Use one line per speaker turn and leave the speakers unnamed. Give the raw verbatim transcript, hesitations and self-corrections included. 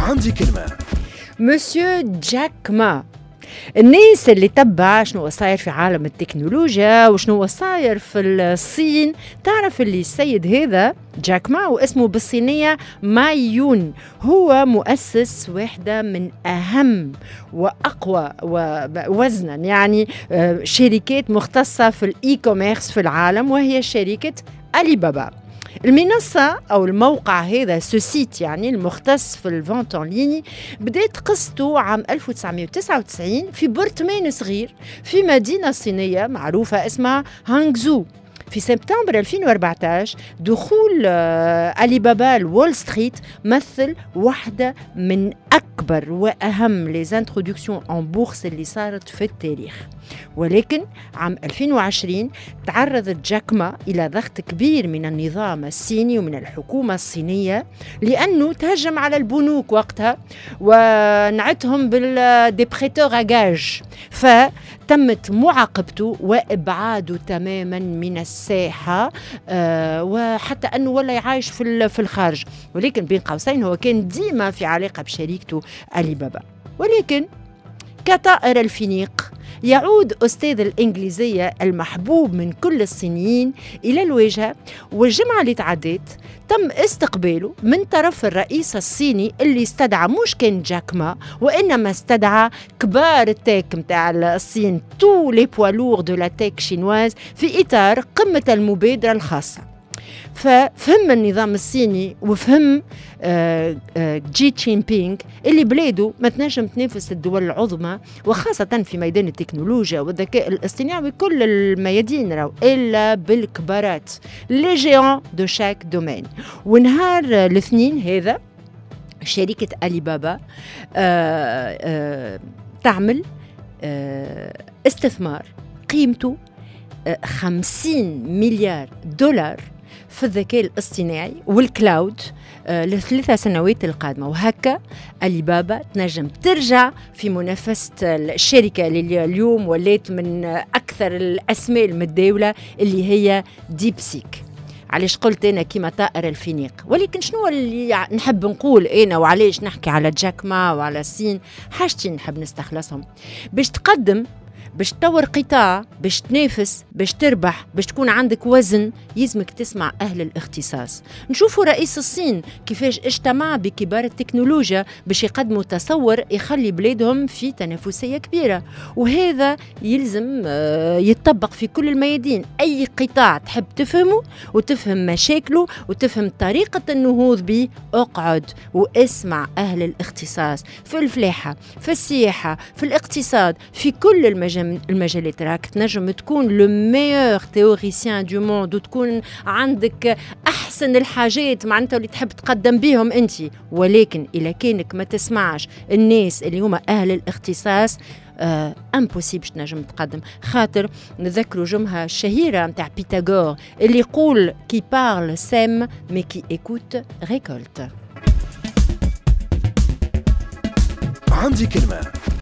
عندي كلمة.
مسيو جاك ما، الناس اللي تبع شنو صاير في عالم التكنولوجيا وشنو صاير في الصين تعرف اللي السيد هذا جاك ما واسمه بالصينية ماي يون، هو مؤسس واحدة من أهم وأقوى وزنا يعني شركات مختصة في الإي كوميرس في العالم، وهي شركة ألي بابا. المنصة أو الموقع هذا سوسيت يعني المختص في الفونت أون ليني بدأت قصته عام ألف وتسعمائة وتسعة وتسعين في برطمان صغير في مدينة صينية معروفة اسمها هانغزو. في سبتمبر ألفين وأربعة عشر دخول ألي بابا لول ستريت مثل واحدة من أكبر وأهم لي انترودكسيون أن بورس اللي صارت في التاريخ. ولكن عام ألفين وعشرين تعرضت جاك ما إلى ضغط كبير من النظام الصيني ومن الحكومة الصينية لأنه تهجم على البنوك وقتها ونعتهم بالديبريتور أجاج، فتمت معاقبته وإبعاده تماما من الساحة آه وحتى أنه ولا يعايش في في الخارج. ولكن بين قوسين هو كان ديما في علاقة بشركته ألي بابا. ولكن كطائر الفينيق يعود أستاذ الإنجليزية المحبوب من كل الصينيين إلى الواجهة، والجمعة اللي تعدت تم استقباله من طرف الرئيس الصيني اللي استدعى مش كان جاك ما وإنما استدعى كبار التك متاع الصين تو لي بوا لور دو لا تك شينواز في إطار قمة المبادرة الخاصة. ففهم النظام الصيني وفهم آه آه جي جين بينغ اللي بلاده ما تنجم تنافس الدول العظمى وخاصة في ميدان التكنولوجيا والذكاء الاصطناعي وكل الميادين راو إلا بالكبارات لي جيون دو شاك دومين. ونهار الاثنين هذا شركة ألي بابا آه آه تعمل آه استثمار قيمته آه خمسين مليار دولار في الذكاء الاصطناعي والكلاود آه لثلاثة سنوات القادمة، وهكا ألي بابا تنجم ترجع في منافسة الشركة اللي اليوم ولات من أكثر الأسماء المتداولة اللي هي ديبسيك. علاش قلت أنا كيما طائر الفينيق؟ ولكن شنو اللي نحب نقول أنا وعلاش نحكي على جاك ما وعلى الصين؟ حاجتين نحب نستخلصهم باش تقدم، باش تطور قطاع، باش تنافس، باش تربح، باش تكون عندك وزن، يلزمك تسمع أهل الاختصاص. نشوفوا رئيس الصين كيفاش اجتمع بكبار التكنولوجيا باش يقدموا تصور يخلي بلادهم في تنافسية كبيرة، وهذا يلزم يتطبق في كل الميادين. أي قطاع تحب تفهمه وتفهم مشاكله وتفهم طريقة النهوض به، اقعد واسمع أهل الاختصاص في الفلاحة، في السياحة، في الاقتصاد، في كل المجال المجالات. راك تنجم تكون لو ميور تيوريسيان دو موند وتكون عندك احسن الحاجات معناتها اللي تحب تقدم بهم انت، ولكن اذا كانك ما تسمعش الناس اللي هما اهل الاختصاص آه امبوسيبل تنجم تقدم. خاطر نذكروا جملة الشهيرة متاع بيتاغور اللي يقول كي بارل سيم مي كي ايكوت ريكولت.
عندي كلمة.